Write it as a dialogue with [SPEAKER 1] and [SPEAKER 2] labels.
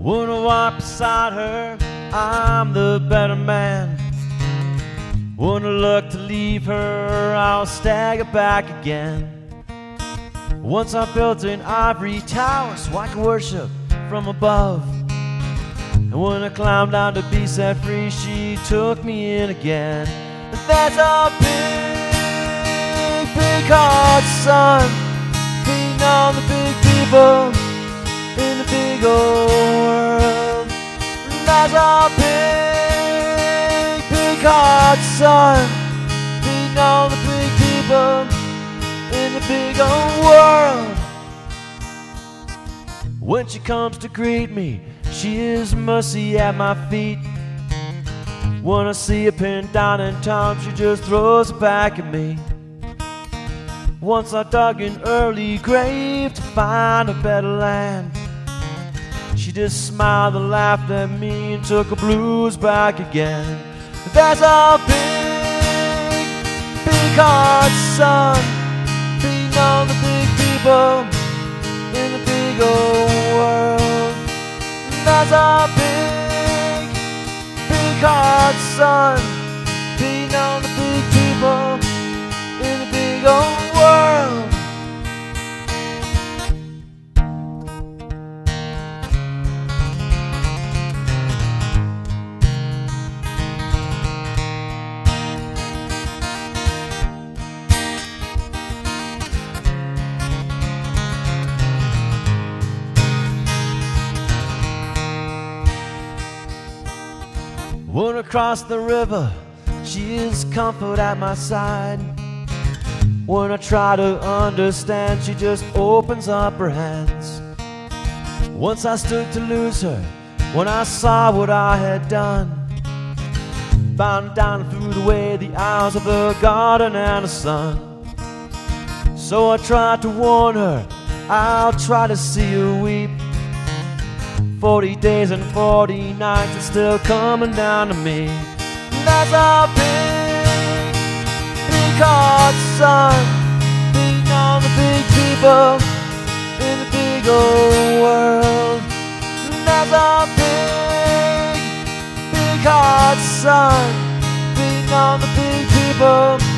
[SPEAKER 1] When I walk beside her, I'm the better man. When I look to leave her, I'll stagger back again. Once I built an ivory tower so I could worship from above. And when I climbed down to be set free, she took me in again. And there's a big, big hard sun beating on the big people in the big old world. And there's a big, big hard sun beating on the big people in the big old world. When she comes to greet me, she is mercy at my feet. When I see her pinned down in time, she just throws it back at me. Once I dug an early grave to find a better land. She just smiled and laughed at me and took her blues back again. There's a big, big hard sun beating on the big people in the big old world. There's a big, big hard sun beating on the big people in the big old world. When I cross the river, she is comfort at my side. When I try to understand, she just opens up her hands. Once I stood to lose her, when I saw what I had done, bound down through the way the hours of the garden and the sun. So I tried to warn her, I'll try to see her weep. 40 days and 40 nights, it's still coming down to me. There's a big, big hard sun beating on the big people in the big old world. There's a big, big hard sun beating on the big people